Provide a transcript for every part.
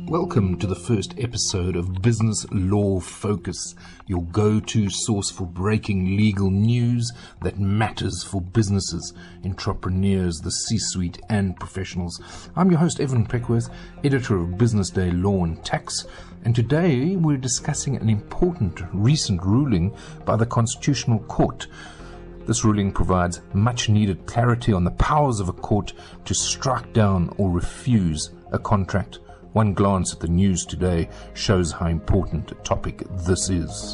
Welcome to the first episode of Business Law Focus, your go-to source for breaking legal news that matters for businesses, entrepreneurs, the C-suite and professionals. I'm your host, Evan Peckworth, editor of Business Day Law and Tax, and today we're discussing an important recent ruling by the Constitutional Court. This ruling provides much-needed clarity on the powers of a court to strike down or refuse a contract. One glance at the news today shows how important a topic this is.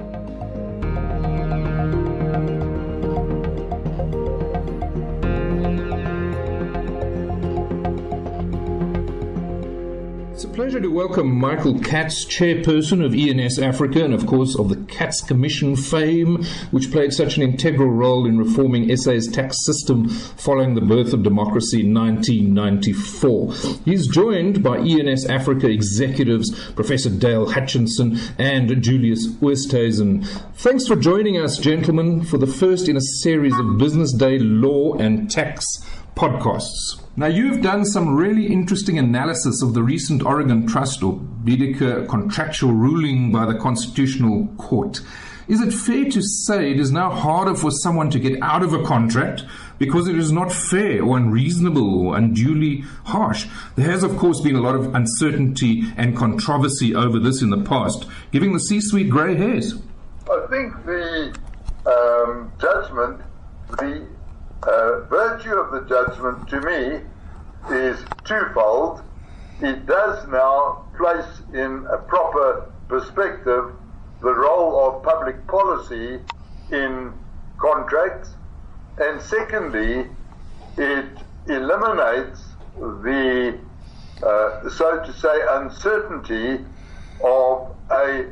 It's a pleasure to welcome Michael Katz, chairperson of ENS Africa and, of course, of the Katz Commission fame, which played such an integral role in reforming SA's tax system following the birth of democracy in 1994. He's joined by ENS Africa executives Professor Dale Hutchinson and Julius Oosthuizen. Thanks for joining us, gentlemen, for the first in a series of Business Day Law and Tax podcasts. Now, you've done some really interesting analysis of the recent Oregon Trust or Baedeker contractual ruling by the Constitutional Court. Is it fair to say it is now harder for someone to get out of a contract because it is not fair or unreasonable or unduly harsh? There has, of course, been a lot of uncertainty and controversy over this in the past, giving the C-suite grey hairs. I think the judgment, the virtue of the judgment to me is twofold. It does now place in a proper perspective the role of public policy in contracts, and secondly, it eliminates the, so to say, uncertainty of a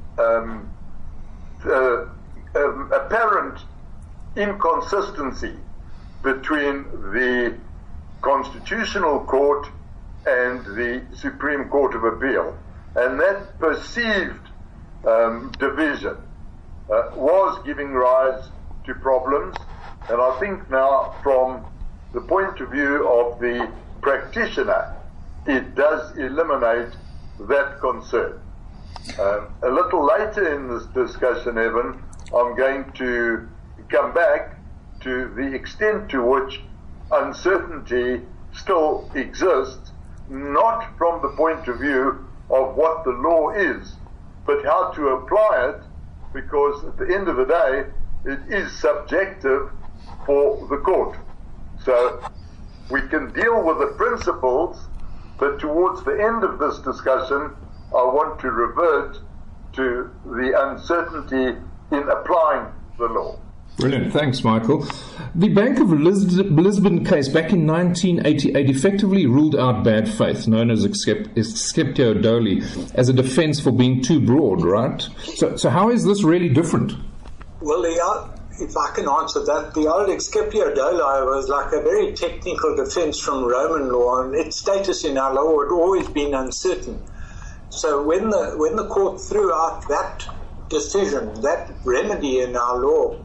apparent inconsistency between the Constitutional Court and the Supreme Court of Appeal. And that perceived division was giving rise to problems. And I think now, from the point of view of the practitioner, it does eliminate that concern. A little later in this discussion, Evan, I'm going to come back to the extent to which uncertainty still exists, not from the point of view of what the law is, but how to apply it, because at the end of the day, it is subjective for the court. So we can deal with the principles, but towards the end of this discussion, I want to revert to the uncertainty in applying the law. Brilliant. Thanks, Michael. The Bank of Lisbon case back in 1988 effectively ruled out bad faith, known as exceptio doli, as a defense for being too broad, right? So how is this really different? Well, if I can answer that, the old exceptio doli was like a very technical defense from Roman law, and its status in our law had always been uncertain. So when the court threw out that decision, that remedy in our law,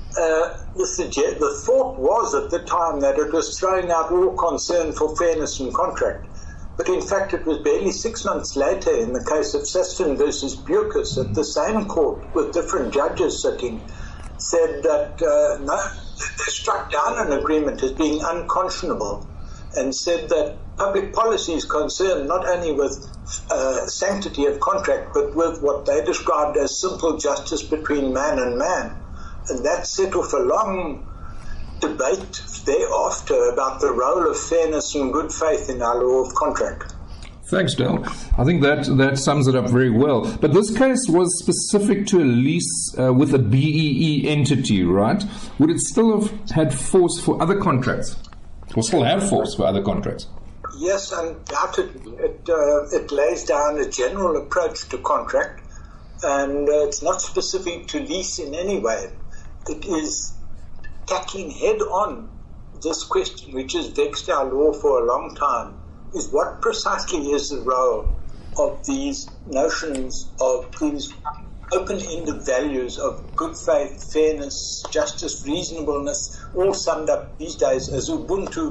the thought was at the time that it was throwing out all concern for fairness in contract. But in fact, it was barely 6 months later in the case of Sasfin versus Bucas that the same court, with different judges sitting, said that they struck down an agreement as being unconscionable, and said that public policy is concerned not only with sanctity of contract, but with what they described as simple justice between man and man. And that set off a long debate thereafter about the role of fairness and good faith in our law of contract. Thanks, Dale. I think that sums it up very well. But this case was specific to a lease with a BEE entity, right? Would it still have had force for other contracts? Or still have force for other contracts? Yes, undoubtedly. It lays down a general approach to contract, and it's not specific to lease in any way. It is tackling head-on this question, which has vexed our law for a long time, is what precisely is the role of these notions of these open-ended values of good faith, fairness, justice, reasonableness, all summed up these days as Ubuntu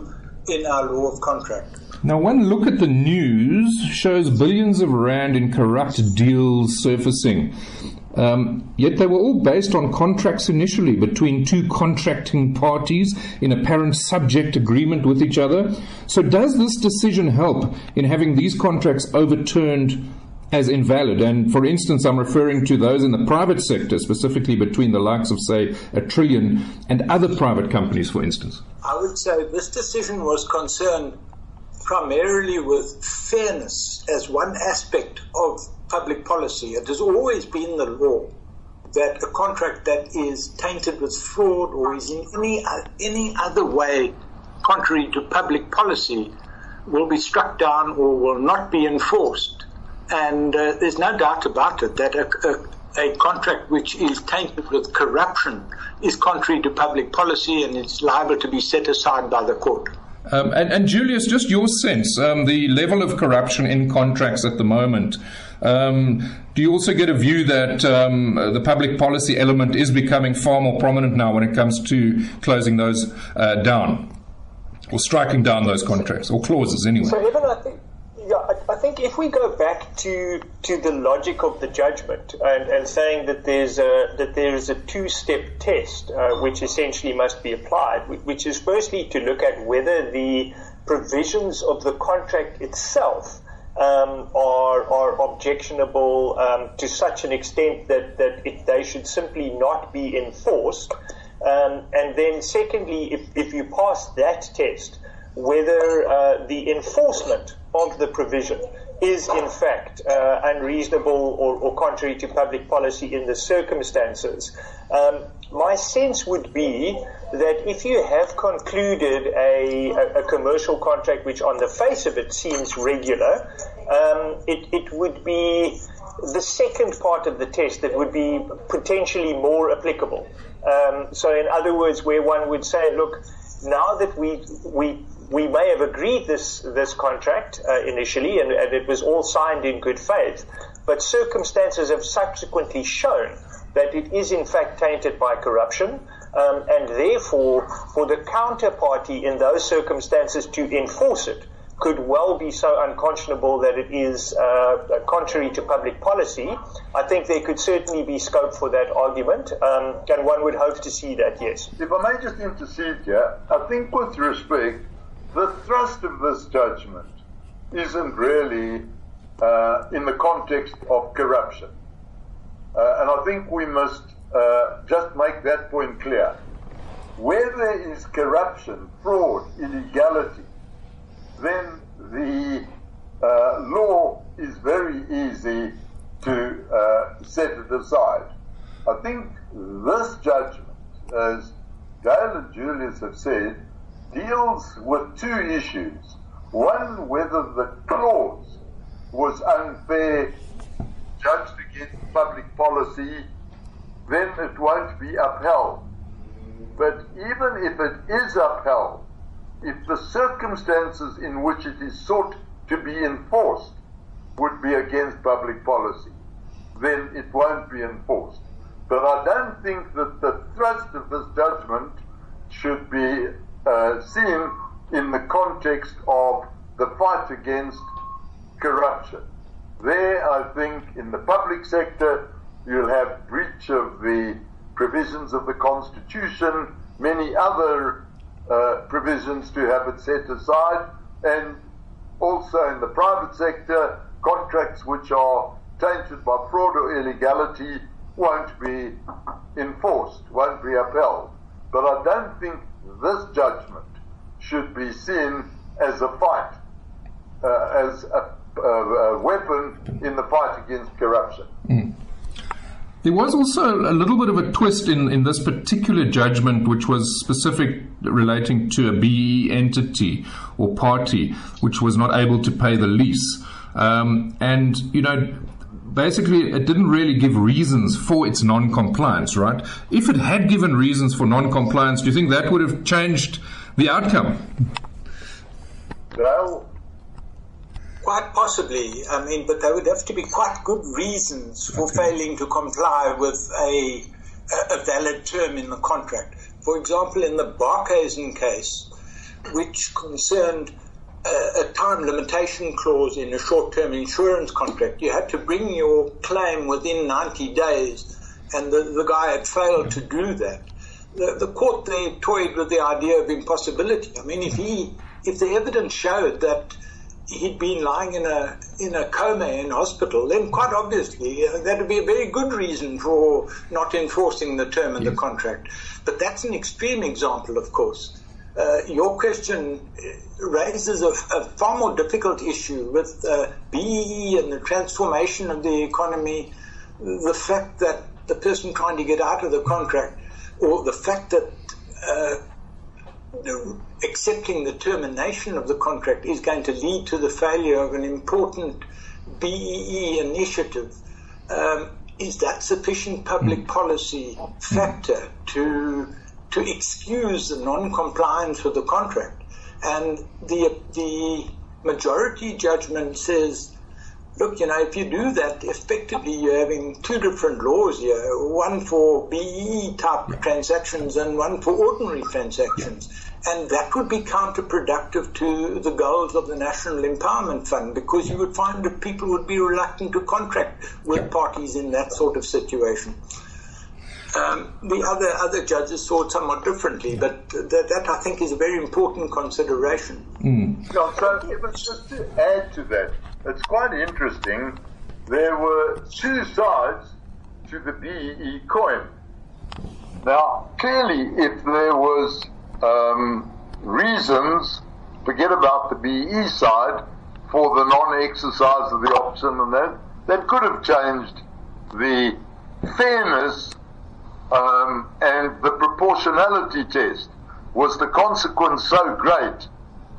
in our law of contract. Now, one look at the news shows billions of rand in corrupt deals surfacing. Yet they were all based on contracts initially between two contracting parties in apparent subject agreement with each other. So does this decision help in having these contracts overturned as invalid? And for instance, I'm referring to those in the private sector, specifically between the likes of, say, a Trillian and other private companies, for instance. I would say this decision was concerned primarily with fairness as one aspect of public policy. It has always been the law that a contract that is tainted with fraud or is in any other way contrary to public policy will be struck down or will not be enforced. And there's no doubt about it that a contract which is tainted with corruption is contrary to public policy and is liable to be set aside by the court. And Julius, just your sense, the level of corruption in contracts at the moment, do you also get a view that the public policy element is becoming far more prominent now when it comes to closing those down, or striking down those contracts, or clauses anyway? So, Evan, I think if we go back to the logic of the judgment and saying that there is a two-step test which essentially must be applied, which is firstly to look at whether the provisions of the contract itself are objectionable to such an extent that they should simply not be enforced, and then secondly, if you pass that test, whether the enforcement of the provision is in fact unreasonable or contrary to public policy in the circumstances. My sense would be that if you have concluded a commercial contract which on the face of it seems regular, it would be the second part of the test that would be potentially more applicable. So in other words, where one would say, look, now that we may have agreed this contract initially, and it was all signed in good faith, but circumstances have subsequently shown that it is in fact tainted by corruption, and therefore for the counterparty in those circumstances to enforce it could well be so unconscionable that it is contrary to public policy. I think there could certainly be scope for that argument, and one would hope to see that, yes. If I may just intercede here, I think with respect, the thrust of this judgment isn't really in the context of corruption. And I think we must just make that point clear. Where there is corruption, fraud, illegality, then the law is very easy to set it aside. I think this judgment, as Gail and Julius have said, deals with two issues. One, whether the clause was unfair, judged against public policy, then it won't be upheld. But even if it is upheld, if the circumstances in which it is sought to be enforced would be against public policy, then it won't be enforced. But I don't think that the thrust of this judgment should be seen in the context of the fight against corruption. There, I think, in the public sector, you'll have breach of the provisions of the Constitution, many other provisions to have it set aside, and also in the private sector, contracts which are tainted by fraud or illegality won't be enforced, won't be upheld. But I don't think this judgment should be seen as a fight, as a weapon in the fight against corruption. Mm. There was also a little bit of a twist in this particular judgment, which was specific relating to a BE entity or party which was not able to pay the lease. And, you know, basically it didn't really give reasons for its non-compliance, right? If it had given reasons for non-compliance, do you think that would have changed the outcome? Well, quite possibly. I mean, but there would have to be quite good reasons for failing to comply with a valid term in the contract. For example, in the Barkhuizen case, which concerned a time limitation clause in a short-term insurance contract. You had to bring your claim within 90 days, and the guy had failed to do that. The court there toyed with the idea of impossibility. I mean, if the evidence showed that he'd been lying in a coma in hospital, then quite obviously that would be a very good reason for not enforcing the term of the contract. But that's an extreme example, of course. Your question raises a far more difficult issue with BEE and the transformation of the economy, the fact that the person trying to get out of the contract, or the fact that accepting the termination of the contract is going to lead to the failure of an important BEE initiative. Is that sufficient public policy factor to excuse the non-compliance with the contract? And the majority judgment says, look, if you do that, effectively you're having two different laws here, one for BEE type transactions and one for ordinary transactions. And that would be counterproductive to the goals of the National Empowerment Fund, because you would find that people would be reluctant to contract with parties in that sort of situation. The other judges saw it somewhat differently, but that I think is a very important consideration. So just to add to that, it's quite interesting. There were two sides to the BEE coin. Now, clearly, if there was reasons, forget about the BEE side, for the non-exercise of the option, and that could have changed the fairness and the proportionality test. Was the consequence so great,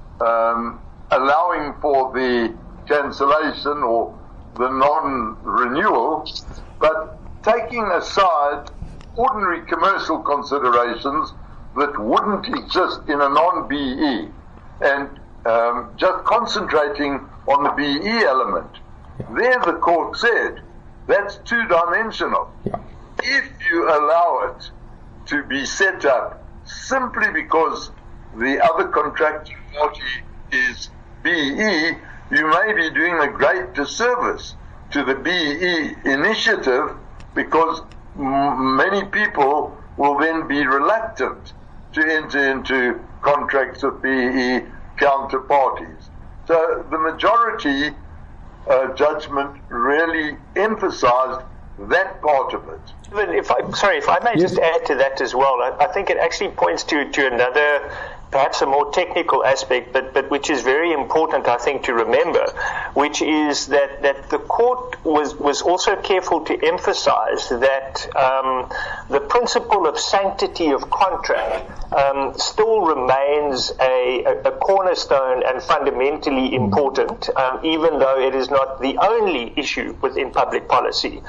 allowing for the cancellation or the non-renewal, but taking aside ordinary commercial considerations that wouldn't exist in a non-BE, and just concentrating on the BE element. There the court said that's two-dimensional. If you allow it to be set up simply because the other contracting party is BE, you may be doing a great disservice to the BE initiative, because many people will then be reluctant to enter into contracts with BE counterparties. So the majority judgment really emphasized that part of it. If I may just add to that as well, I think it actually points to another, perhaps a more technical aspect, but which is very important, I think, to remember, which is that the court was also careful to emphasize that the principle of sanctity of contract still remains a cornerstone and fundamentally important, even though it is not the only issue within public policy.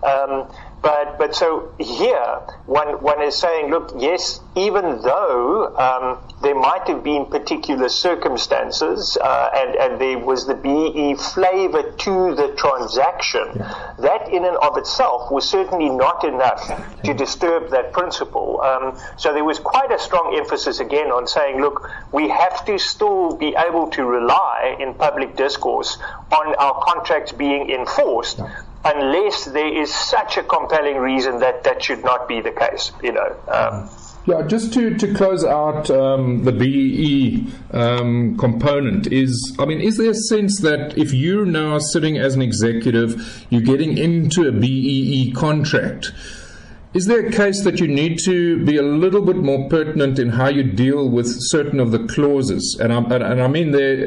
But so here, one is saying, look, yes, even though there might have been particular circumstances and there was the BE flavor to the transaction, that in and of itself was certainly not enough to disturb that principle. So there was quite a strong emphasis again on saying, look, we have to still be able to rely in public discourse on our contracts being enforced, unless there is such a compelling reason that should not be the case, Yeah, just to close out the BEE component is there a sense that if you're now sitting as an executive, you're getting into a BEE contract, is there a case that you need to be a little bit more pertinent in how you deal with certain of the clauses? And I mean,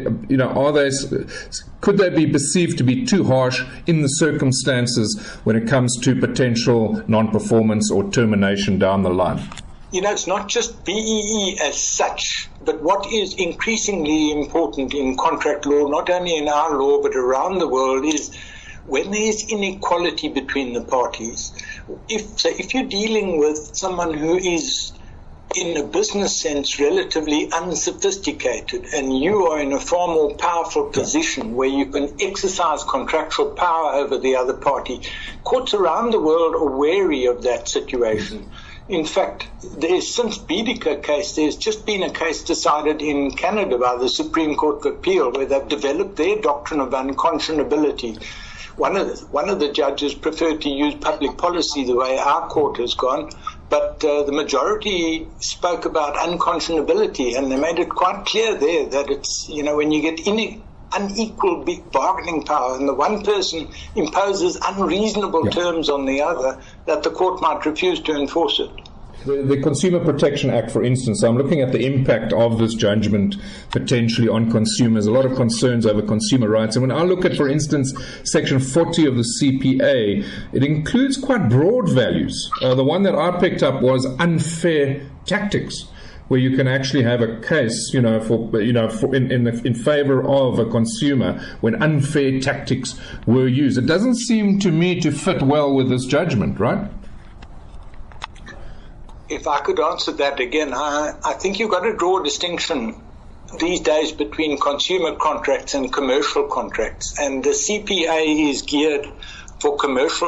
could they be perceived to be too harsh in the circumstances when it comes to potential non-performance or termination down the line? It's not just BEE as such, but what is increasingly important in contract law, not only in our law but around the world, is when there is inequality between the parties. If you're dealing with someone who is, in a business sense, relatively unsophisticated, and you are in a far more powerful position where you can exercise contractual power over the other party, courts around the world are wary of that situation. In fact, since Biedeker case, there's just been a case decided in Canada by the Supreme Court of Appeal where they've developed their doctrine of unconscionability. One of the judges preferred to use public policy the way our court has gone, but the majority spoke about unconscionability, and they made it quite clear there that it's, when you get unequal bargaining power and the one person imposes unreasonable terms on the other, that the court might refuse to enforce it. The Consumer Protection Act, for instance, I'm looking at the impact of this judgment potentially on consumers, a lot of concerns over consumer rights. And when I look at, for instance, Section 40 of the CPA, it includes quite broad values. The one that I picked up was unfair tactics, where you can actually have a case, in favor of a consumer when unfair tactics were used. It doesn't seem to me to fit well with this judgment, right? If I could answer that again, I think you've got to draw a distinction these days between consumer contracts and commercial contracts, and the CPA is geared for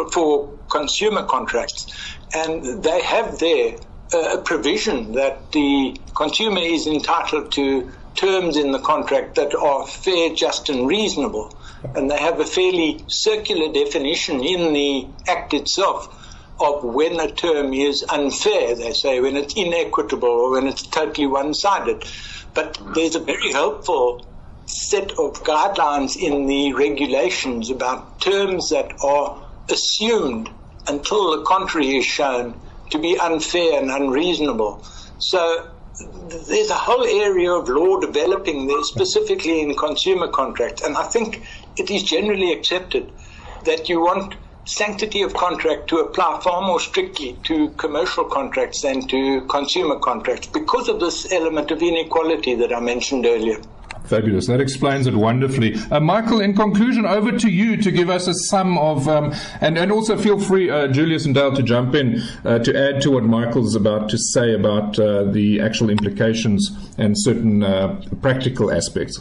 consumer contracts, and they have there a provision that the consumer is entitled to terms in the contract that are fair, just, and reasonable, and they have a fairly circular definition in the Act itself of when a term is unfair. They say when it's inequitable or when it's totally one-sided. But there's a very helpful set of guidelines in the regulations about terms that are assumed until the contrary is shown to be unfair and unreasonable. So there's a whole area of law developing there, specifically in consumer contracts. And I think it is generally accepted that you want sanctity of contract to apply far more strictly to commercial contracts than to consumer contracts because of this element of inequality that I mentioned earlier. Fabulous. That explains it wonderfully. Michael, in conclusion, over to you to give us a sum of, and also feel free, Julius and Dale, to jump in to add to what Michael's about to say about the actual implications and certain practical aspects.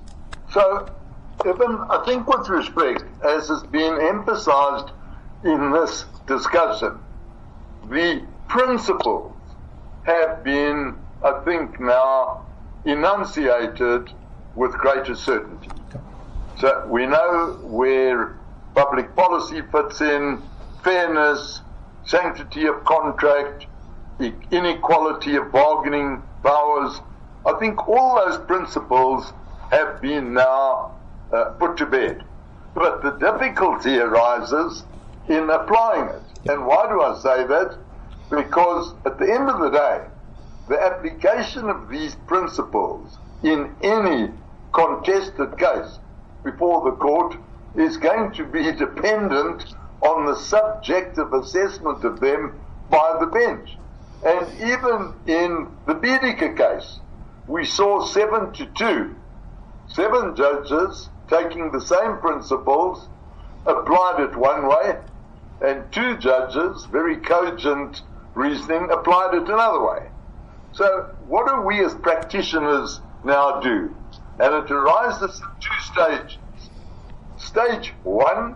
So, Evan, I think with respect, as has been emphasized in this discussion, the principles have been, I think, now enunciated with greater certainty. So we know where public policy fits in, fairness, sanctity of contract, inequality of bargaining powers. I think all those principles have been now put to bed. But the difficulty arises in applying it. And why do I say that? Because at the end of the day, the application of these principles in any contested case before the court is going to be dependent on the subjective assessment of them by the bench. And even in the Biedeker case, we saw 7-2. 7 judges taking the same principles, applied it one way, and 2 judges, very cogent reasoning, applied it another way. So what do we as practitioners now do? And it arises in 2 stages. Stage 1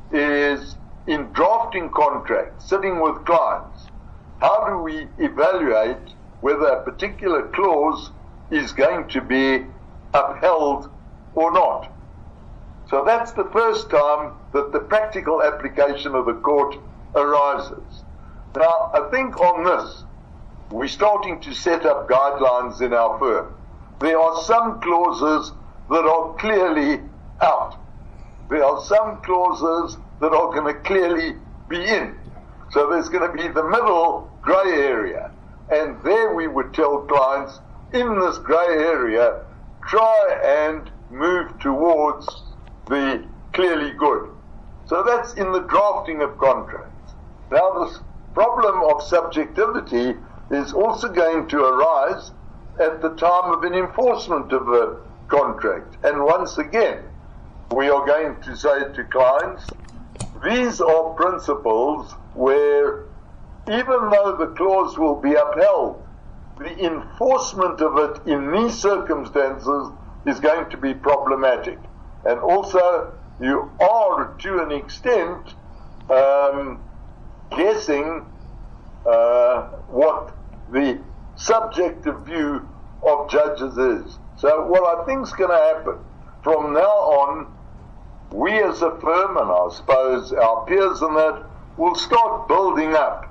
is in drafting contracts, sitting with clients. How do we evaluate whether a particular clause is going to be upheld or not? So that's the first time that the practical application of the court arises. Now, I think on this, we're starting to set up guidelines in our firm. There are some clauses that are clearly out. There are some clauses that are going to clearly be in. So there's going to be the middle grey area. And there we would tell clients, in this grey area, try and move towards the clearly good. So that's in the drafting of contracts. Now this problem of subjectivity is also going to arise at the time of an enforcement of a contract. And once again, we are going to say to clients, these are principles where even though the clause will be upheld, the enforcement of it in these circumstances is going to be problematic. And also, you are, to an extent, guessing what the subjective view of judges is. So what I think is going to happen from now on, we as a firm, and I suppose our peers in that, will start building up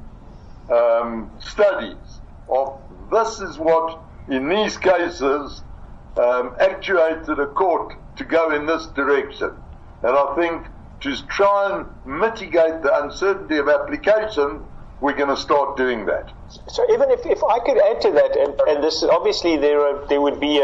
studies of this is what, in these cases, actuated a court to go in this direction. And I think to try and mitigate the uncertainty of application, we're going to start doing that. So even if I could add to that, and this obviously there would be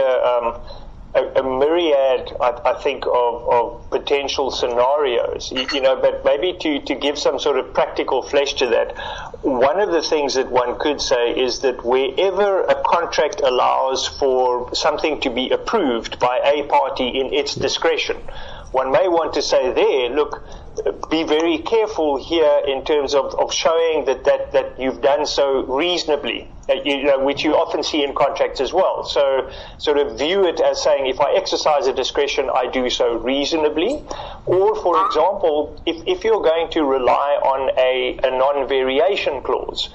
a myriad, I think, of potential scenarios, but maybe to give some sort of practical flesh to that, one of the things that one could say is that wherever a contract allows for something to be approved by a party in its discretion, one may want to say there, look, be very careful here in terms of showing that you've done so reasonably, which you often see in contracts as well. So sort of view it as saying, if I exercise a discretion, I do so reasonably. Or, for example, if you're going to rely on a non-variation clause,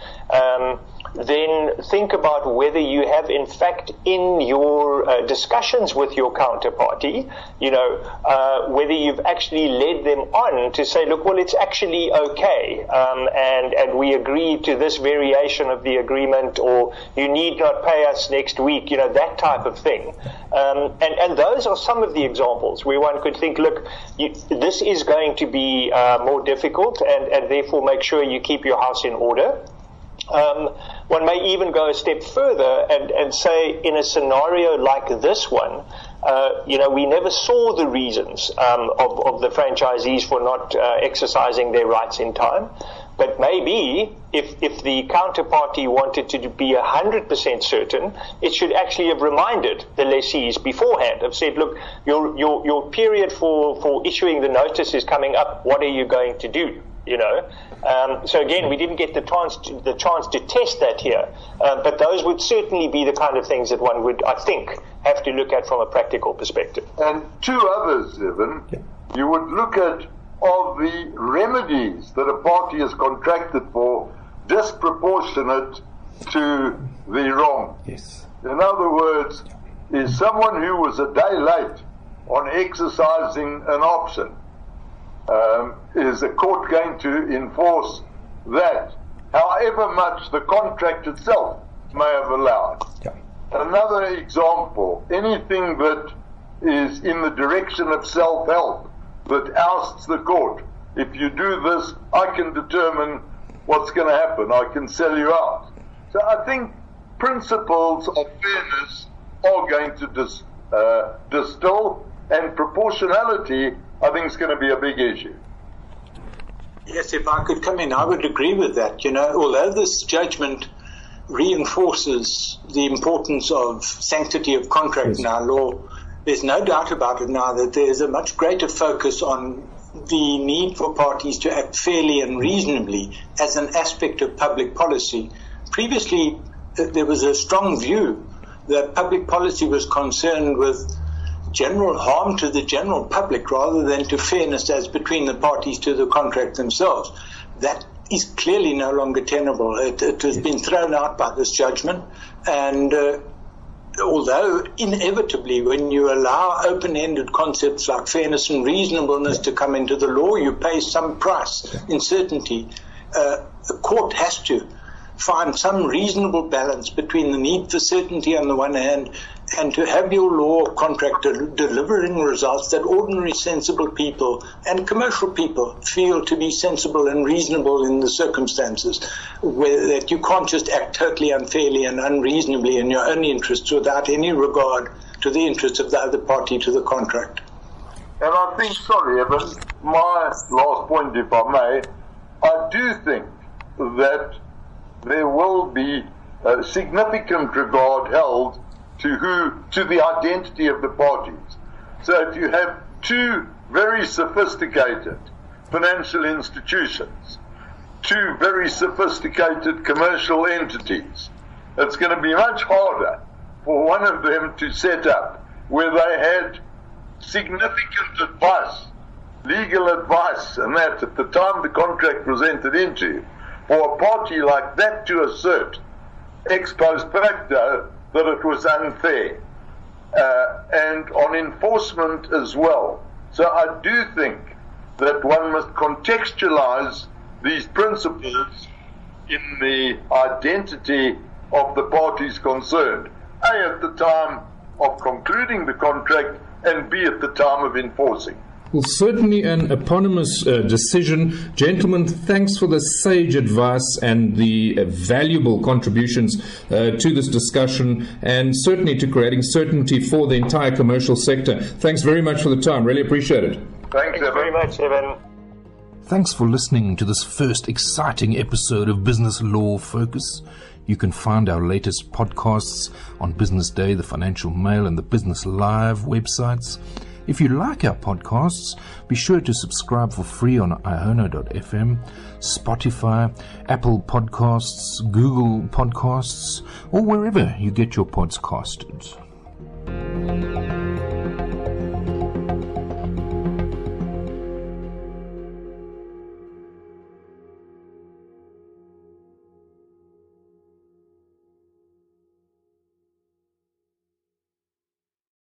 then think about whether you have, in fact, in your discussions with your counterparty, whether you've actually led them on to say, look, well, it's actually okay, and we agree to this variation of the agreement, or you need not pay us next week, that type of thing. And those are some of the examples where one could think, look, this is going to be more difficult, and therefore make sure you keep your house in order. One may even go a step further and say, in a scenario like this one, we never saw the reasons of the franchisees for not exercising their rights in time. But maybe if the counterparty wanted to be 100% certain, it should actually have reminded the lessees beforehand, have said, look, your period for issuing the notice is coming up. What are you going to do? So again, we didn't get the chance to test that here, but those would certainly be the kind of things that one would, I think, have to look at from a practical perspective. And two others, Evan, you would look at of the remedies that a party is contracted for disproportionate to the wrong. Yes. In other words, is someone who was a day late on exercising an option, is the court going to enforce that, however much the contract itself may have allowed? Yeah. Another example, anything that is in the direction of self-help that ousts the court. If you do this, I can determine what's going to happen. I can sell you out. So I think principles of fairness are going to distill, and proportionality, I think, is going to be a big issue. Yes, if I could come in, I would agree with that. Although this judgment reinforces the importance of sanctity of contract in our law, there's no doubt about it now that there's a much greater focus on the need for parties to act fairly and reasonably as an aspect of public policy. Previously, there was a strong view that public policy was concerned with general harm to the general public rather than to fairness as between the parties to the contract themselves. That is clearly no longer tenable. It has been thrown out by this judgment, and although inevitably when you allow open-ended concepts like fairness and reasonableness to come into the law, you pay some price in certainty. The court has to find some reasonable balance between the need for certainty on the one hand and to have your law contract delivering results that ordinary sensible people and commercial people feel to be sensible and reasonable in the circumstances, that you can't just act totally unfairly and unreasonably in your own interests without any regard to the interests of the other party to the contract. And I think, sorry Evan, my last point if I may, I do think that there will be a significant regard held to the identity of the parties. So if you have two very sophisticated financial institutions, two very sophisticated commercial entities, it's going to be much harder for one of them to set up where they had significant advice, legal advice, and that at the time the contract was entered into, for a party like that to assert ex post facto that it was unfair, and on enforcement as well. So I do think that one must contextualize these principles in the identity of the parties concerned, A, at the time of concluding the contract, and B, at the time of enforcing. Well, certainly an eponymous decision. Gentlemen, thanks for the sage advice and the valuable contributions to this discussion, and certainly to creating certainty for the entire commercial sector. Thanks very much for the time. Really appreciate it. Thanks very much, Evan. Thanks for listening to this first exciting episode of Business Law Focus. You can find our latest podcasts on Business Day, the Financial Mail, and the Business Live websites. If you like our podcasts, be sure to subscribe for free on iono.fm, Spotify, Apple Podcasts, Google Podcasts, or wherever you get your podcasts.